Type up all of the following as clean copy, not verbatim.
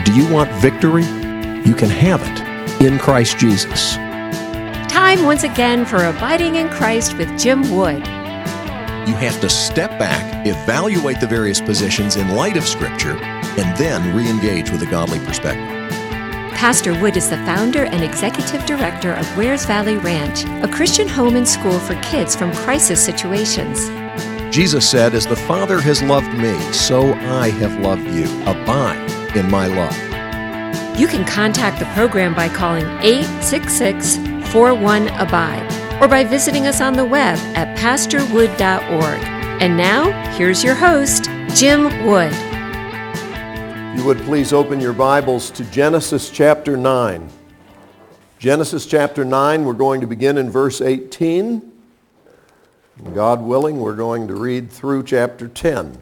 Do you want victory? You can have it in Christ Jesus. Time once again for Abiding in Christ with Jim Wood. You have to step back, evaluate the various positions in light of Scripture, and then re-engage with a godly perspective. Pastor Wood is the founder and executive director of Wares Valley Ranch, a Christian home and school for kids from crisis situations. Jesus said, "As the Father has loved me, so I have loved you. Abide in my love." You can contact the program by calling 866-41-ABIDE or by visiting us on the web at pastorwood.org. And now, here's your host, Jim Wood. You would please open your Bibles to Genesis chapter 9. Genesis chapter 9, we're going to begin in verse 18. And God willing, we're going to read through chapter 10.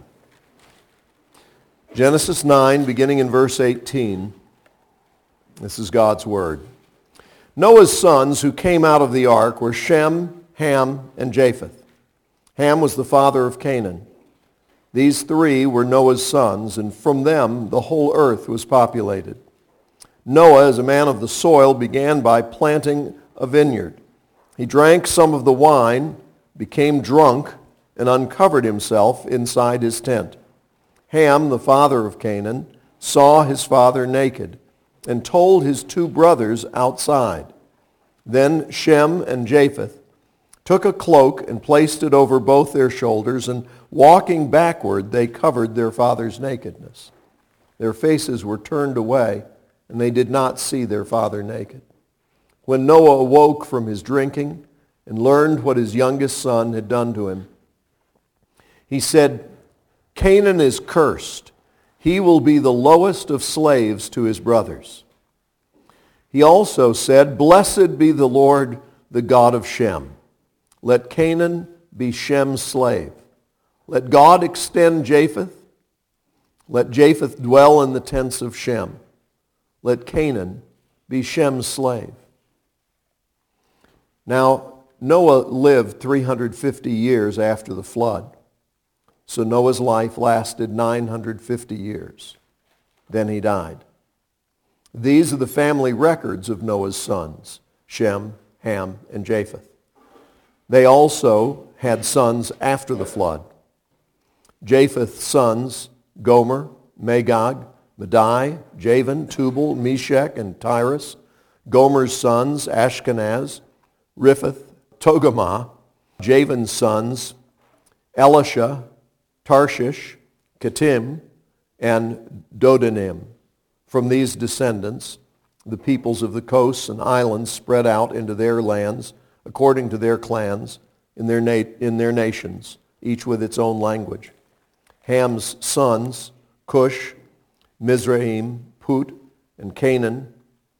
Genesis 9, beginning in verse 18. This is God's word. Noah's sons who came out of the ark were Shem, Ham, and Japheth. Ham was the father of Canaan. These three were Noah's sons, and from them the whole earth was populated. Noah, as a man of the soil, began by planting a vineyard. He drank some of the wine, became drunk, and uncovered himself inside his tent. Ham, the father of Canaan, saw his father naked and told his two brothers outside. Then Shem and Japheth took a cloak and placed it over both their shoulders, and walking backward, they covered their father's nakedness. Their faces were turned away, and they did not see their father naked. When Noah awoke from his drinking and learned what his youngest son had done to him, he said, "Canaan is cursed. He will be the lowest of slaves to his brothers." He also said, "Blessed be the Lord, the God of Shem. Let Canaan be Shem's slave. Let God extend Japheth. Let Japheth dwell in the tents of Shem. Let Canaan be Shem's slave." Now, Noah lived 350 years after the flood. So Noah's life lasted 950 years. Then he died. These are the family records of Noah's sons, Shem, Ham, and Japheth. They also had sons after the flood. Japheth's sons, Gomer, Magog, Madai, Javan, Tubal, Meshech, and Tyrus. Gomer's sons, Ashkenaz, Riphath, Togarmah. Javan's sons, Elisha, Tarshish, Kittim, and Dodanim. From these descendants, the peoples of the coasts and islands spread out into their lands according to their clans in their nations, each with its own language. Ham's sons, Cush, Mizraim, Put, and Canaan.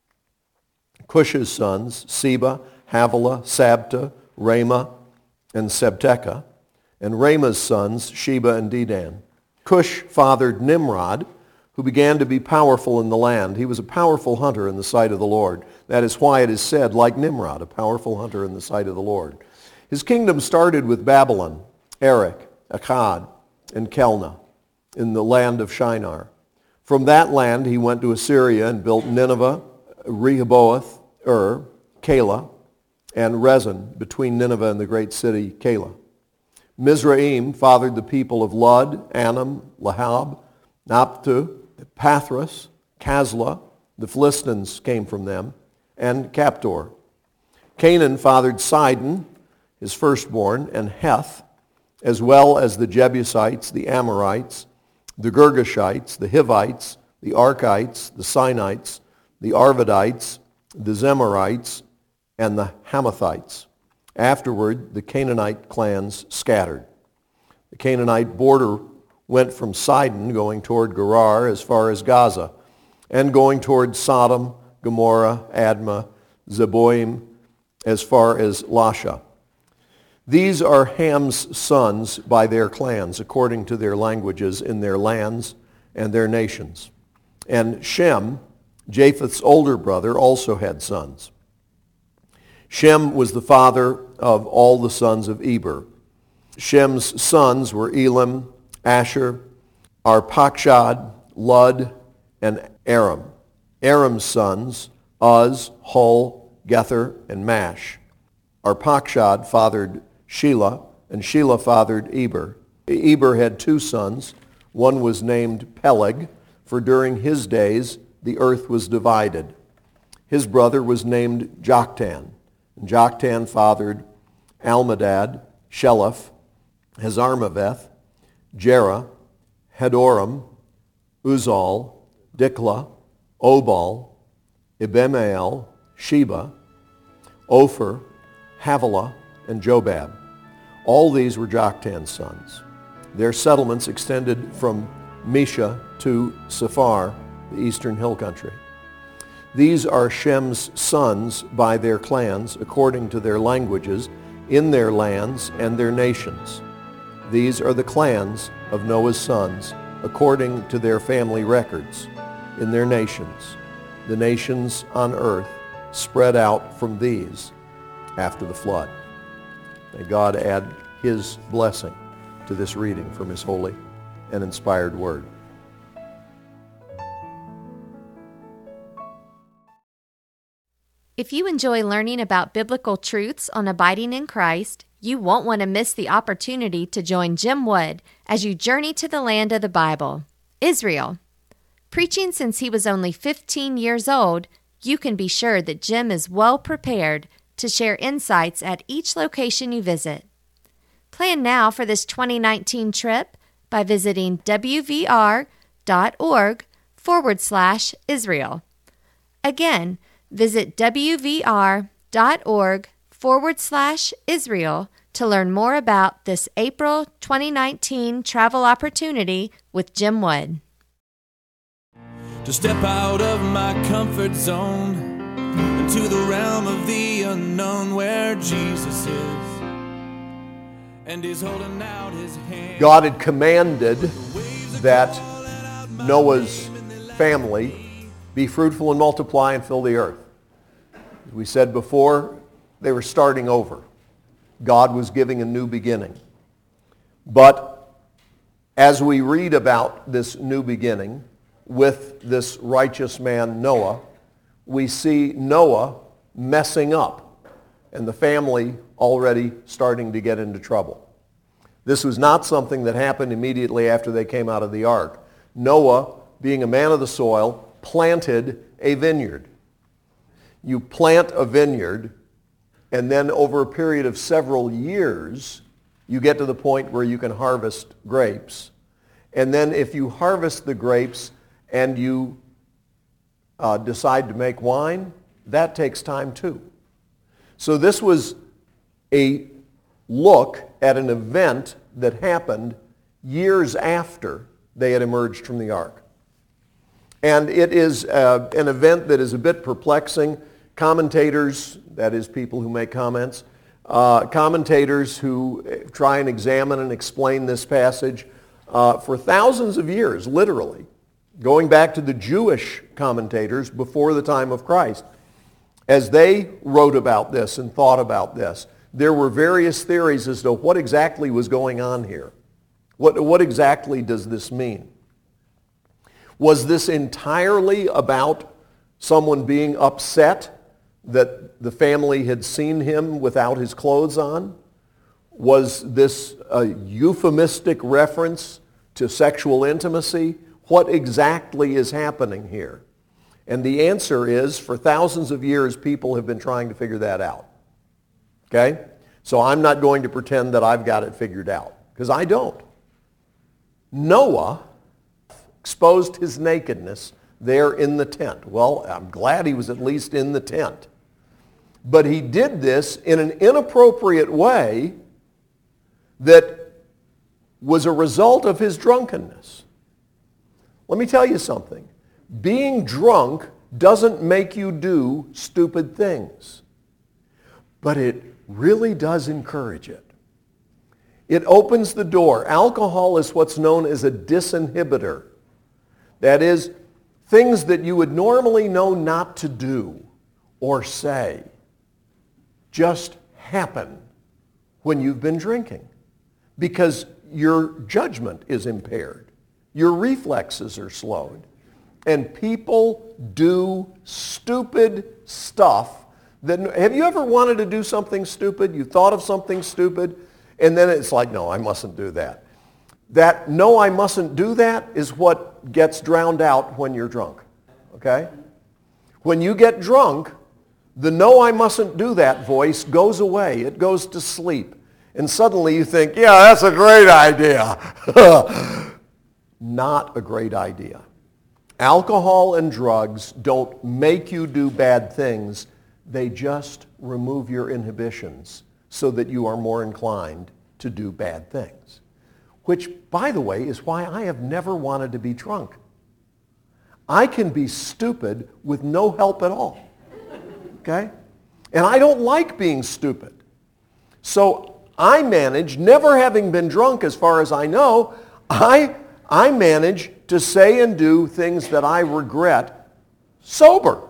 Cush's sons, Seba, Havilah, Sabta, Ramah, and Sebtekah. And Ramah's sons, Sheba and Dedan. Cush fathered Nimrod, who began to be powerful in the land. He was a powerful hunter in the sight of the Lord. That is why it is said, like Nimrod, a powerful hunter in the sight of the Lord. His kingdom started with Babylon, Erech, Akkad, and Kelna in the land of Shinar. From that land he went to Assyria and built Nineveh, Rehoboth, Calah, and Rezin between Nineveh and the great city Calah. Mizraim fathered the people of Lud, Anam, Lahab, Naphtah, Pathros, Kazlah. The Philistines came from them, and Captor. Canaan fathered Sidon, his firstborn, and Heth, as well as the Jebusites, the Amorites, the Girgashites, the Hivites, the Arkites, the Sinites, the Arvadites, the Zemarites, and the Hamathites. Afterward, the Canaanite clans scattered. The Canaanite border went from Sidon, going toward Gerar, as far as Gaza, and going toward Sodom, Gomorrah, Admah, Zeboim, as far as Lasha. These are Ham's sons by their clans, according to their languages in their lands and their nations. And Shem, Japheth's older brother, also had sons. Shem was the father of all the sons of Eber. Shem's sons were Elam, Asher, Arpachshad, Lud, and Aram. Aram's sons, Uz, Hul, Gether, and Mash. Arpachshad fathered Shelah, and Shelah fathered Eber. Eber had two sons. One was named Peleg, for during his days the earth was divided. His brother was named Joktan, and Joktan fathered Almadad, Sheleph, Hazarmaveth, Jerah, Hadoram, Uzal, Diklah, Obal, Ibemael, Sheba, Ophir, Havilah, and Jobab. All these were Joktan's sons. Their settlements extended from Mesha to Sephar, the eastern hill country. These are Shem's sons by their clans, according to their languages, in their lands and their nations. These are the clans of Noah's sons, according to their family records, in their nations. The nations on earth spread out from these after the flood. May God add his blessing to this reading from his holy and inspired word. If you enjoy learning about biblical truths on abiding in Christ, you won't want to miss the opportunity to join Jim Wood as you journey to the land of the Bible, Israel. Preaching since he was only 15 years old, you can be sure that Jim is well prepared to share insights at each location you visit. Plan now for this 2019 trip by visiting wvr.org/Israel. Again, visit wvr.org/Israel to learn more about this April 2019 travel opportunity with Jim Wood. To step out of my comfort zone into the realm of the unknown where Jesus is and he's holding out his hand. God had commanded that Noah's family be fruitful and multiply and fill the earth. As we said before, they were starting over. God was giving a new beginning. But as we read about this new beginning with this righteous man Noah, we see Noah messing up and the family already starting to get into trouble. This was not something that happened immediately after they came out of the ark. Noah, being a man of the soil, planted a vineyard. You plant a vineyard, and then over a period of several years, you get to the point where you can harvest grapes. And then if you harvest the grapes and you decide to make wine, that takes time too. So this was a look at an event that happened years after they had emerged from the ark. And it is an event that is a bit perplexing. Commentators, that is people who make comments, commentators who try and examine and explain this passage for thousands of years, literally, going back to the Jewish commentators before the time of Christ. As they wrote about this and thought about this, there were various theories as to what exactly was going on here. What exactly does this mean? Was this entirely about someone being upset that the family had seen him without his clothes on? Was this a euphemistic reference to sexual intimacy? What exactly is happening here? And the answer is, for thousands of years, people have been trying to figure that out. Okay? So I'm not going to pretend that I've got it figured out, because I don't. Noah exposed his nakedness there in the tent. Well, I'm glad he was at least in the tent. But he did this in an inappropriate way that was a result of his drunkenness. Let me tell you something. Being drunk doesn't make you do stupid things, but it really does encourage it. It opens the door. Alcohol is what's known as a disinhibitor. That is, things that you would normally know not to do or say just happen when you've been drinking because your judgment is impaired. Your reflexes are slowed. And people do stupid stuff. Have you ever wanted to do something stupid? You thought of something stupid, and then it's like, no, I mustn't do that. That no, I mustn't do that is what gets drowned out when you're drunk. Okay? When you get drunk, the no, I mustn't do that voice goes away. It goes to sleep. And suddenly you think, yeah, that's a great idea. Not a great idea. Alcohol and drugs don't make you do bad things. They just remove your inhibitions so that you are more inclined to do bad things. Which, by the way, is why I have never wanted to be drunk. I can be stupid with no help at all. Okay? And I don't like being stupid. So I manage, never having been drunk as far as I know, I manage to say and do things that I regret sober.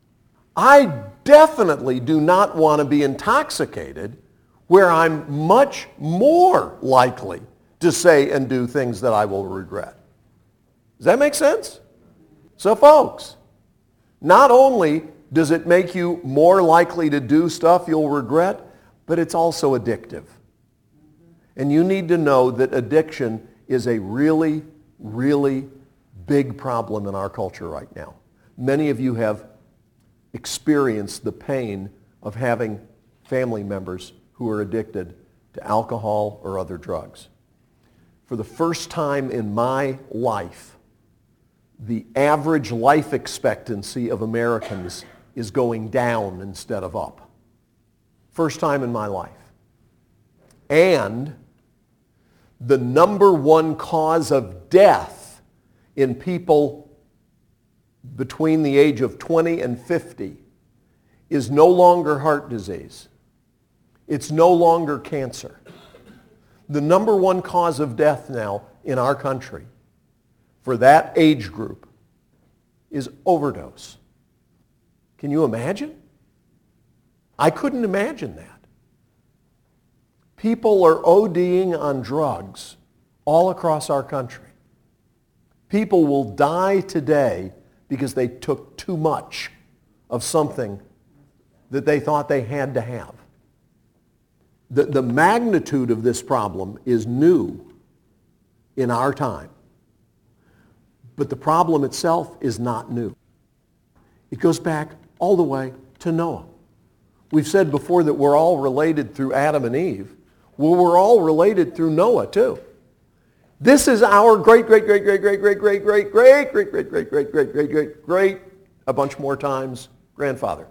I definitely do not want to be intoxicated where I'm much more likely to say and do things that I will regret. Does that make sense? So folks, not only does it make you more likely to do stuff you'll regret, but it's also addictive. And you need to know that addiction is a really, really big problem in our culture right now. Many of you have experienced the pain of having family members who are addicted to alcohol or other drugs. For the first time in my life, the average life expectancy of Americans is going down instead of up. First time in my life. And the number one cause of death in people between the age of 20 and 50 is no longer heart disease. It's no longer cancer. The number one cause of death now in our country for that age group is overdose. Can you imagine? I couldn't imagine that. People are ODing on drugs all across our country. People will die today because they took too much of something that they thought they had to have. The magnitude of this problem is new in our time. But the problem itself is not new. It goes back all the way to Noah. We've said before that we're all related through Adam and Eve. Well, we're all related through Noah too. This is our great, a bunch more times, grandfather.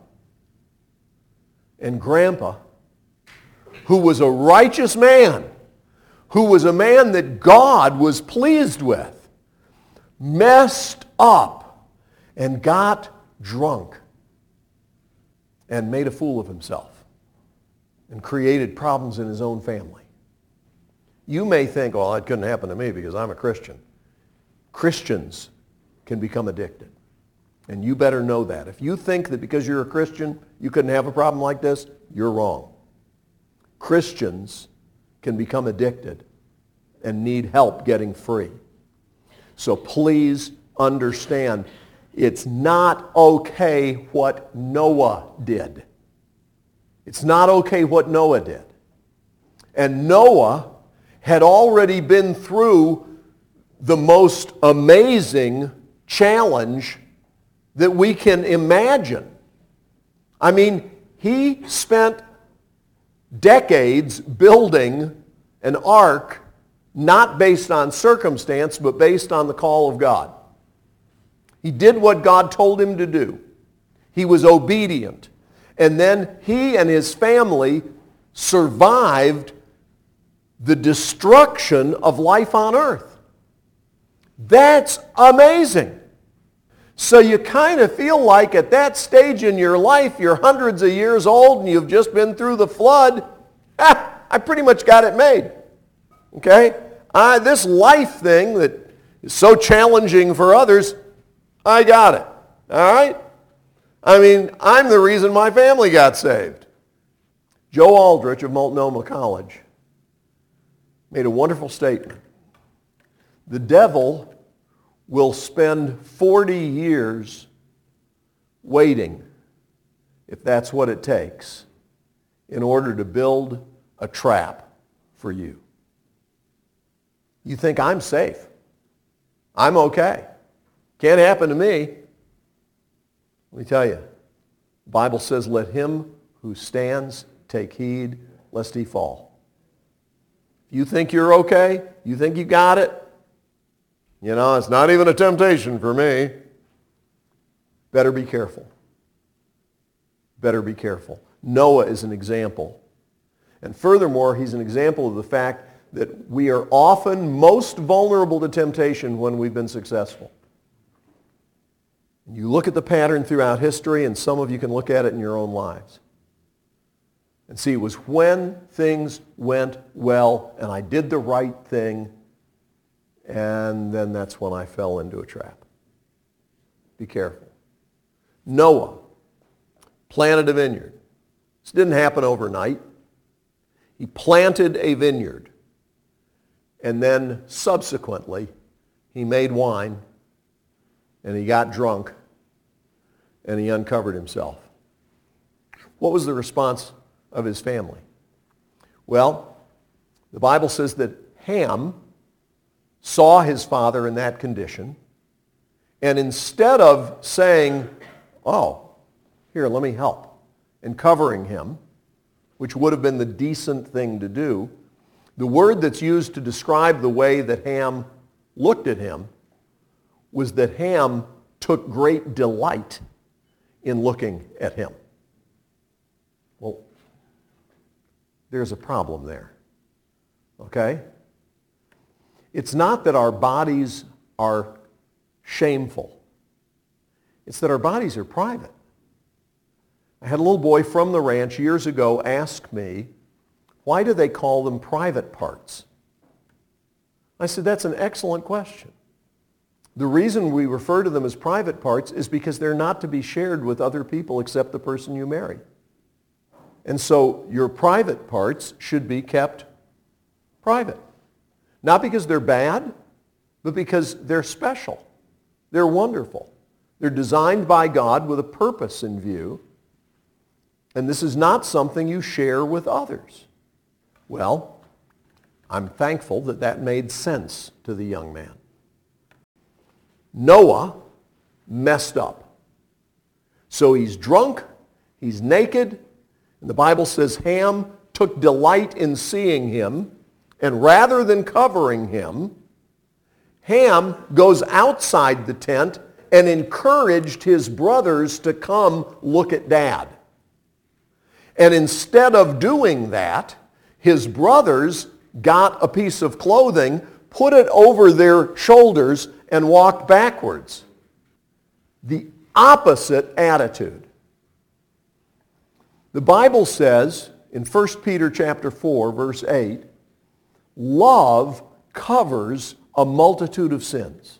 And grandpa, who was a righteous man, who was a man that God was pleased with, messed up and got drunk and made a fool of himself and created problems in his own family. You may think, oh, that couldn't happen to me because I'm a Christian. Christians can become addicted. And you better know that. If you think that because you're a Christian, you couldn't have a problem like this, you're wrong. Christians can become addicted and need help getting free. So please understand, it's not okay what Noah did. It's not okay what Noah did. And Noah had already been through the most amazing challenge that we can imagine. I mean, he spent decades building an ark not based on circumstance, but based on the call of God. He did what God told him to do. He was obedient. And then he and his family survived the destruction of life on earth. That's amazing. So you kind of feel like at that stage in your life, you're hundreds of years old and you've just been through the flood. I pretty much got it made. Okay? This life thing that is so challenging for others, I got it. All right? I mean, I'm the reason my family got saved. Joe Aldrich of Multnomah College made a wonderful statement. The devil will spend 40 years waiting, if that's what it takes, in order to build a trap for you. You think I'm safe. I'm okay. Can't happen to me. Let me tell you, the Bible says, let him who stands take heed lest he fall. You think you're okay? You think you got it? It's not even a temptation for me. Better be careful. Better be careful. Noah is an example. And furthermore, he's an example of the fact that we are often most vulnerable to temptation when we've been successful. You look at the pattern throughout history, and some of you can look at it in your own lives. And see, it was when things went well and I did the right thing, and then that's when I fell into a trap. Be careful. Noah planted a vineyard. This didn't happen overnight. He planted a vineyard. And then subsequently, he made wine, and he got drunk, and he uncovered himself. What was the response of his family? Well, the Bible says that Ham saw his father in that condition, and instead of saying, oh, here, let me help, and covering him, which would have been the decent thing to do, the word that's used to describe the way that Ham looked at him was that Ham took great delight in looking at him. Well, there's a problem there. Okay? It's not that our bodies are shameful. It's that our bodies are private. I had a little boy from the ranch years ago ask me, why do they call them private parts? I said, that's an excellent question. The reason we refer to them as private parts is because they're not to be shared with other people except the person you marry. And so your private parts should be kept private. Not because they're bad, but because they're special. They're wonderful. They're designed by God with a purpose in view. And this is not something you share with others. Well, I'm thankful that that made sense to the young man. Noah messed up. So he's drunk, he's naked, and the Bible says Ham took delight in seeing him, and rather than covering him, Ham goes outside the tent and encouraged his brothers to come look at Dad. And instead of doing that, his brothers got a piece of clothing, put it over their shoulders, and walked backwards. The opposite attitude. The Bible says in 1 Peter chapter 4, verse 8, love covers a multitude of sins.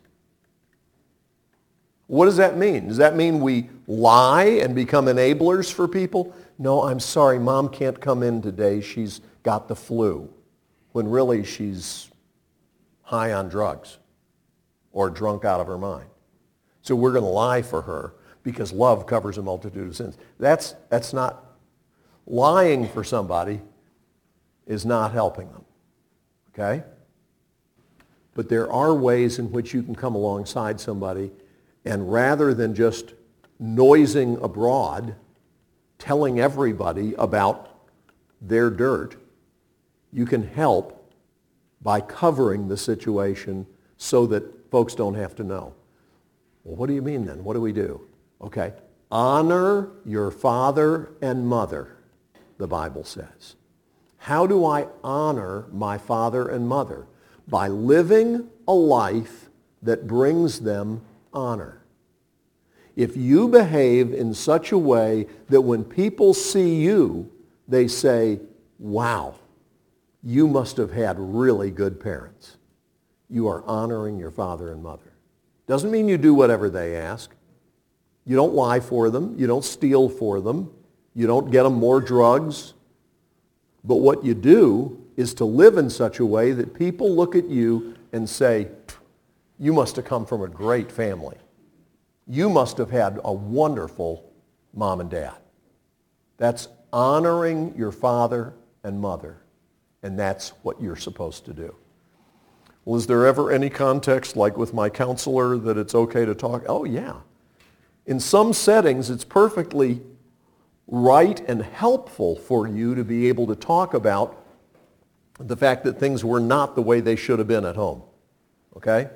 What does that mean? Does that mean we lie and become enablers for people? No, I'm sorry, Mom can't come in today. She's got the flu. When really she's high on drugs or drunk out of her mind. So we're going to lie for her because love covers a multitude of sins. That's not, lying for somebody is not helping them. Okay? But there are ways in which you can come alongside somebody and rather than just noising abroad, telling everybody about their dirt, you can help by covering the situation so that folks don't have to know. Well, what do you mean then? What do we do? Okay. Honor your father and mother, the Bible says. How do I honor my father and mother? By living a life that brings them honor. If you behave in such a way that when people see you, they say, wow, you must have had really good parents. You are honoring your father and mother. Doesn't mean you do whatever they ask. You don't lie for them. You don't steal for them. You don't get them more drugs. But what you do is to live in such a way that people look at you and say, you must have come from a great family. You must have had a wonderful mom and dad. That's honoring your father and mother, and that's what you're supposed to do. Well, is there ever any context, like with my counselor, that it's okay to talk? Oh, yeah. In some settings, it's perfectly right and helpful for you to be able to talk about the fact that things were not the way they should have been at home. Okay?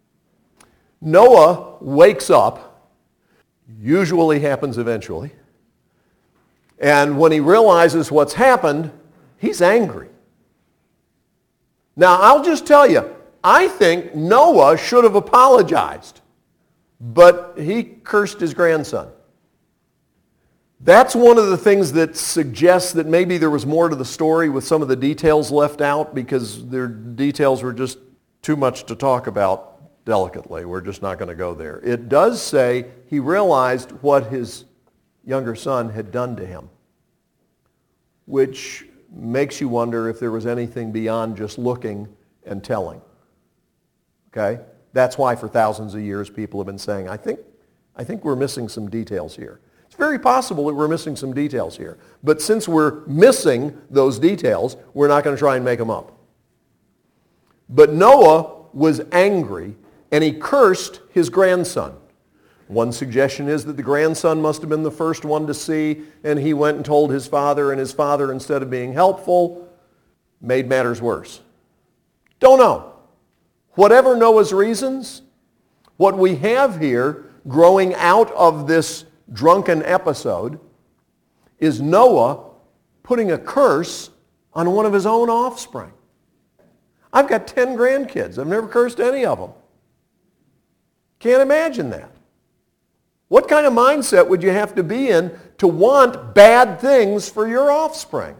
Noah wakes up, usually happens eventually, and when he realizes what's happened, he's angry. Now, I'll just tell you, I think Noah should have apologized, but he cursed his grandson. That's one of the things that suggests that maybe there was more to the story with some of the details left out because their details were just too much to talk about delicately. We're just not going to go there. It does say he realized what his younger son had done to him, which makes you wonder if there was anything beyond just looking and telling. Okay? That's why for thousands of years people have been saying, I think we're missing some details here. It's very possible that we're missing some details here. But since we're missing those details, we're not going to try and make them up. But Noah was angry, and he cursed his grandson. One suggestion is that the grandson must have been the first one to see, and he went and told his father, and his father, instead of being helpful, made matters worse. Don't know. Whatever Noah's reasons, what we have here growing out of this drunken episode is Noah putting a curse on one of his own offspring. I've got 10 grandkids. I've never cursed any of them. Can't imagine that. What kind of mindset would you have to be in to want bad things for your offspring?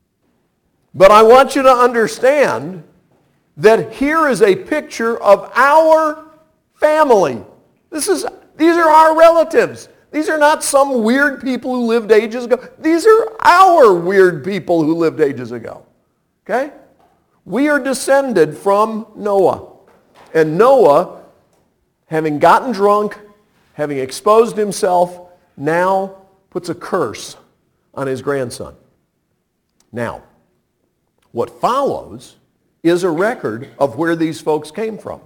But I want you to understand that here is a picture of our family. These are our relatives. These are not some weird people who lived ages ago. These are our weird people who lived ages ago. Okay? We are descended from Noah. And Noah, having gotten drunk, having exposed himself, now puts a curse on his grandson. Now, what follows is a record of where these folks came from.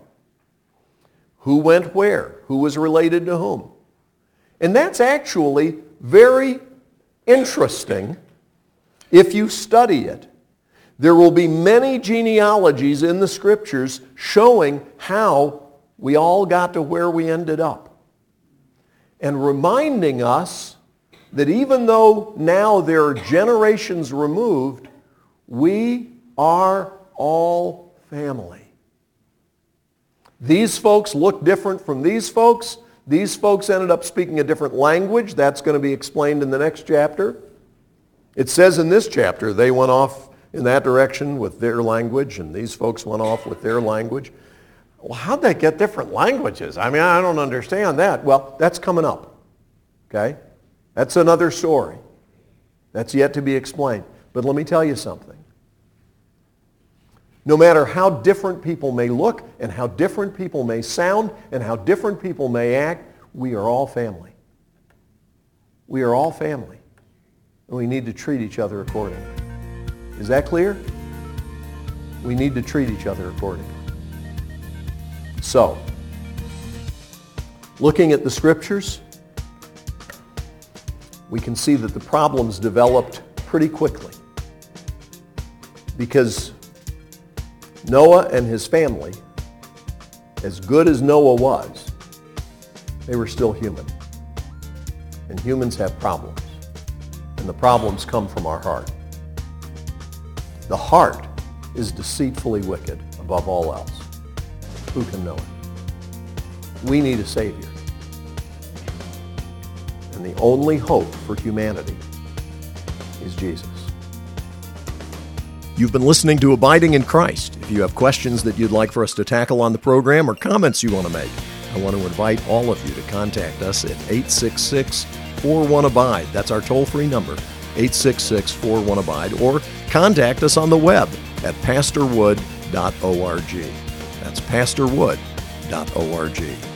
Who went where? Who was related to whom? And that's actually very interesting if you study it. There will be many genealogies in the Scriptures showing how we all got to where we ended up. And reminding us that even though now there are generations removed, we are all family. These folks look different from these folks. These folks ended up speaking a different language. That's going to be explained in the next chapter. It says in this chapter they went off in that direction with their language, and these folks went off with their language. Well, how'd they get different languages? I mean, I don't understand that. Well, that's coming up. Okay? That's another story. That's yet to be explained. But let me tell you something. No matter how different people may look and how different people may sound and how different people may act, we are all family. We are all family. And we need to treat each other accordingly. Is that clear? We need to treat each other accordingly. So, looking at the Scriptures, we can see that the problems developed pretty quickly because Noah and his family, as good as Noah was, they were still human. And humans have problems. And the problems come from our heart. The heart is deceitfully wicked above all else. Who can know it? We need a Savior. And the only hope for humanity is Jesus. You've been listening to Abiding in Christ. If you have questions that you'd like for us to tackle on the program or comments you want to make, I want to invite all of you to contact us at 866-41-ABIDE. That's our toll-free number, 866-41-ABIDE, or contact us on the web at pastorwood.org. That's pastorwood.org. www.ccc.org.